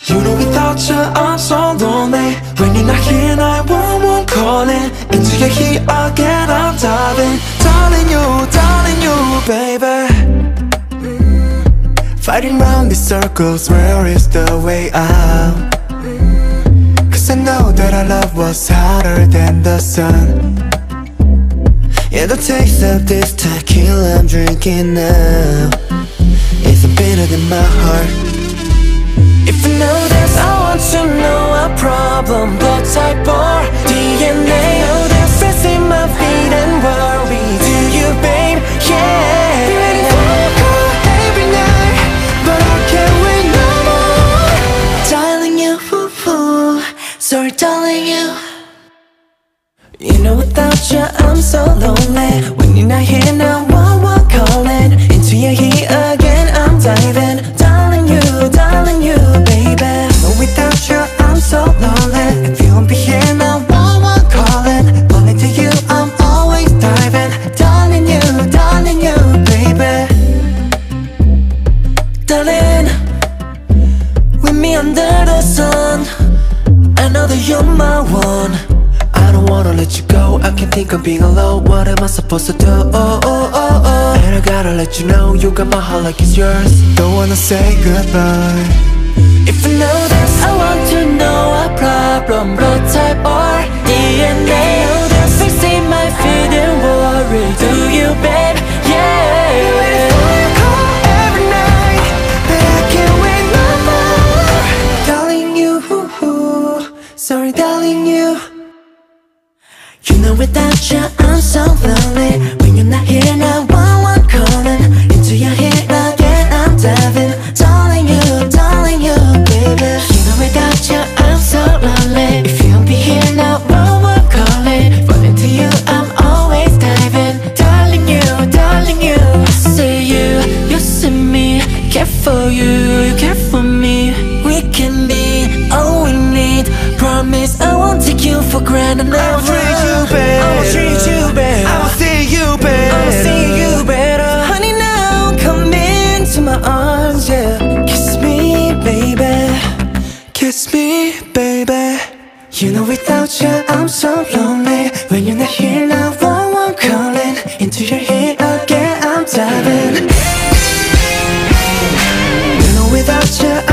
You know without you I'm so lonely. When you're not here 911 calling. Into your heat again I'm diving. Darling you, baby. Fighting round these circles, where is the way out? Cause I know that our love was hotter than the sun. Yeah, the taste of this tequila I'm drinking now isn't bitter than my heart. If you know this, I want to know our problem. Blood type or DNA. Oh, there's stress in my feet and worry. Do you, babe? Yeah. Be ready for a call every night, but I can't wait no more. Darling you, sorry darling you. You know without you I'm so lonely. When you're not here now, one calling. Into your heat again I'm diving. Darling you, baby. But without you I'm so lonely. If you won't be here now, one calling. Only to you I'm always diving. Darling you, baby. Darling, with me under the sun, I know that you're my one. I don't wanna let you go, I can't think of being alone. What am I supposed to do? And I gotta let you know, you got my heart like it's yours. Don't wanna say goodbye. If you know this, I want to know our problem. Blood type or DNA. Oh, there's things in my feet and worry. Do you, babe? Yeah. Be ready for a call every night, but I can't wait no more. Darling you, sorry darling you. You know without you I'm so lonely. When you're not here now, one calling. Into your head again I'm diving. Darling you, baby. You know without you I'm so lonely. If you won't be here now, one calling. Falling to you I'm always diving. Darling you. Say you see me. Care for you, you care for me. We can be all we need. Promise I won't take you for granted. I will treat you better. I will treat you better. I will see you better. I will see you better. Honey, now come into my arms, yeah. Kiss me, baby. Kiss me, baby. You know without you I'm so lonely. When you're not here now, one calling. Into your head again I'm diving. You know without you